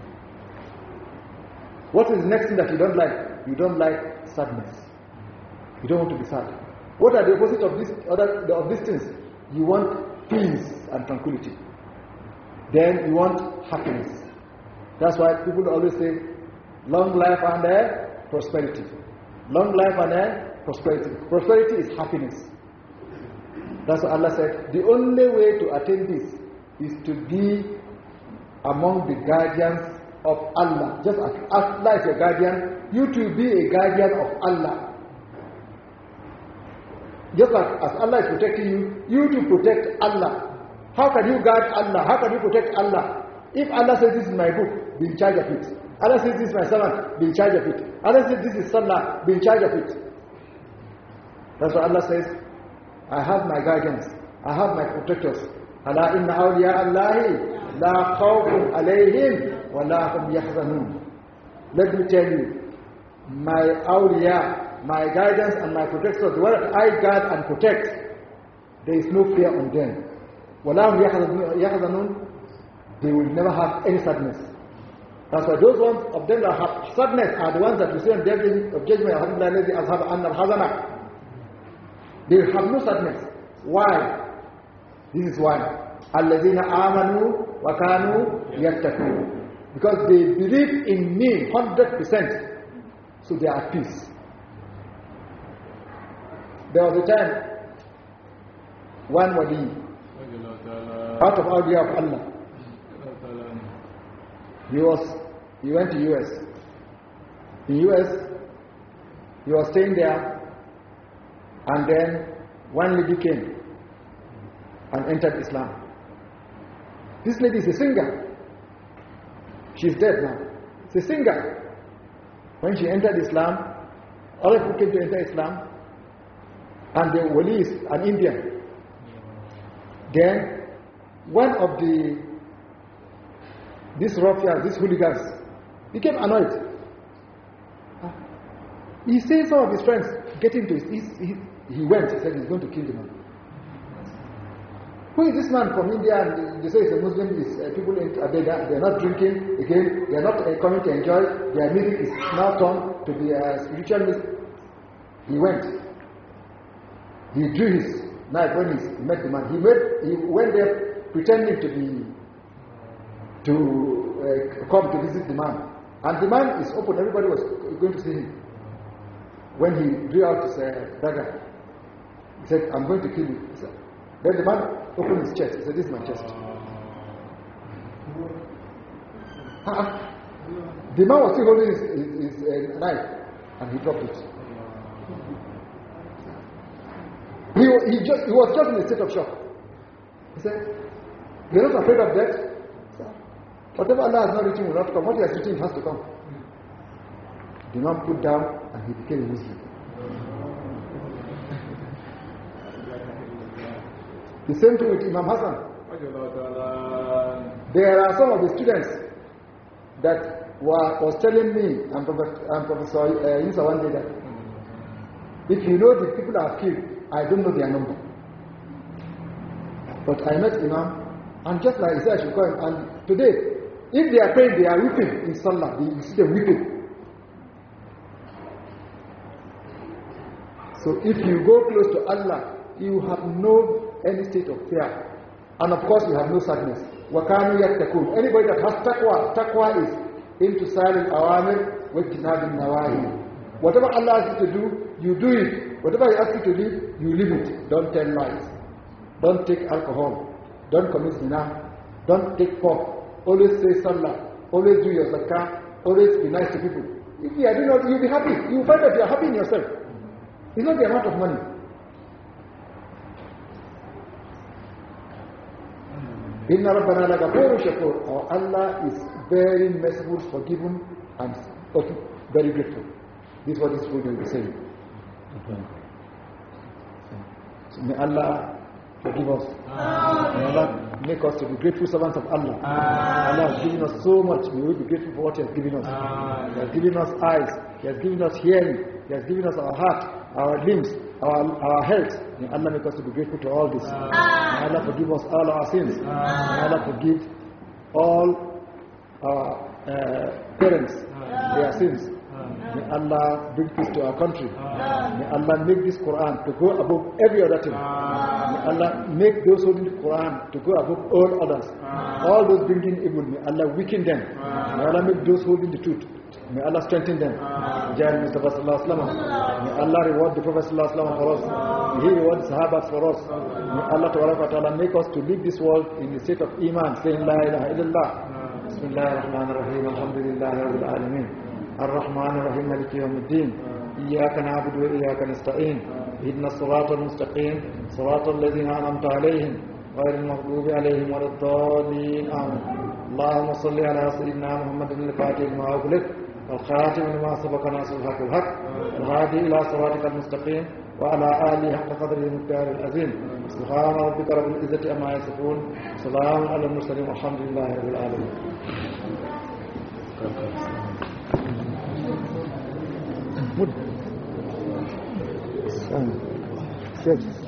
What is the next thing that you don't like? You don't like sadness. You don't want to be sad. What are the opposite of this other of these things? You want peace and tranquility. Then you want happiness. That's why people always say, long life and uh, prosperity. Long life and uh, prosperity. Prosperity is happiness. That's what Allah said. The only way to attain this is to be among the guardians of Allah. Just as Allah is your guardian, you to be a guardian of Allah. Just like as Allah is protecting you, you to protect Allah. How can you guard Allah? How can you protect Allah? If Allah says this is my book, be in charge of it. Allah says this is my servant, be in charge of it. Allah says this is Salah, be in charge of it. That's what Allah says. I have my guardians. I have my protectors. Ala inna awliya Allahi la khawfun alayhim wa la hum yahzanun. Let me tell you, my awliya, my guidance and my protectors, the one that I guard and protect, there is no fear on them. Wa la hum yahzanun. They will never have any sadness. That's why those ones of them that have sadness are the ones that we see on the day of judgment, they have no sadness. Why? This is why. الَّذِينَ آمَنُوا وَكَانُوا يَتَّقُونَ. Because they believe in me one hundred percent. So they are at peace. There was a time, one wali, out of awliya of Allah, he was, he went to U S. In U S, he was staying there, and then one lady came and entered Islam. This lady is a singer. She's dead now. She's a singer. When she entered Islam, other people came to enter Islam, and the wali is an Indian. Then one of the these ruffians, these hooligans, became annoyed. He said some of his friends get into his, he, he went, he said he's going to kill the man. Who is this man from India? And they say he's a Muslim. Is, uh, people in, uh, they, they are not drinking again. They are not uh, coming to enjoy. Their music is now turned to be uh, spiritual music. He went. He drew his knife when he met the man. He made. He went there pretending to be to uh, come to visit the man. And the man is open. Everybody was going to see him. When he drew out his uh, dagger, he said, "I'm going to kill you." He said, then the man opened his chest. He said, "This is my chest." Uh-uh. The man was still holding his, his, his uh, knife, and he dropped it. He, he, just, he was just in a state of shock. He said, "You're not afraid of death?" Said, "Whatever Allah has not written will not come. What He has written has to come." The man put down, and he became a Muslim. The same thing with Imam Hassan. There are some of the students that were, was telling me and Professor, and Professor uh, Yusa one day that if you know the people I have killed, I don't know their number. But I met Imam, and just like he said I should call him, and today, if they are praying, they are weeping in Salah. You see them weeping. So if you go close to Allah, you have no any state of fear. And of course you have no sadness. وَكَانُوا يَتَّقُونَ. Anybody that has taqwa, taqwa is imtisal al-awamir wa ijtinab al-nawahi. Whatever Allah asks you to do, you do it. Whatever He asks you to leave, you leave it. Don't tell lies. Don't take alcohol. Don't commit zina. Don't take pork. Always say salah. Always do your zakah. Always be nice to people. If you are doing that, you'll be happy. You will find that you are happy in yourself. It's not the amount of money. Inna Rabbana lagafurun shakur. Our Allah is very merciful, forgiving, and very grateful. This is what this food will be saying. So may Allah forgive us. May Allah make us to be grateful servants of Allah. Allah has given us so much. We will be grateful for what He has given us. He has given us eyes. He has given us hearing. He has given us our heart, our limbs, our, our health. May Allah make us to be grateful to all this. May Allah forgive us all our sins. May Allah forgive all our uh, parents, their sins. May Allah bring peace to our country. May Allah make this Quran to go above every other thing. May Allah make those holding the Quran to go above all others. All those bringing evil, may Allah weaken them. May Allah make those holding the truth. May Allah strengthen them. Jai Mustafa Sallallahu Alaihi Wasallam. May Allah reward the Prophet Sallallahu Alaihi Wasallam for us. May He reward the Sahabas for us. May Allah Ta'ala make us to leave this world in the state of Iman, saying La ilaha illallah. Bismillahir Rahmanir Rahim. Alhamdulillahi Rabbil Alameen. Ar-Rahmanir Rahim. Maliki Yawmiddin. إياك نعبد وإياك نستعين اهدنا الصراط المستقيم صراط الذين أنعمت عليهم غير المغضوب عليهم ولا الضالين آمين. اللهم صل على سيدنا محمد الفاتح لما أغلق والخاتم لما سبق ناصر الحق بالحق الهادي إلى صراطك المستقيم وعلى آله حق قدره المختار العظيم. سبحان ربك رب العزة عما يصفون سلام على المرسلين والحمد لله رب العالمين. Good.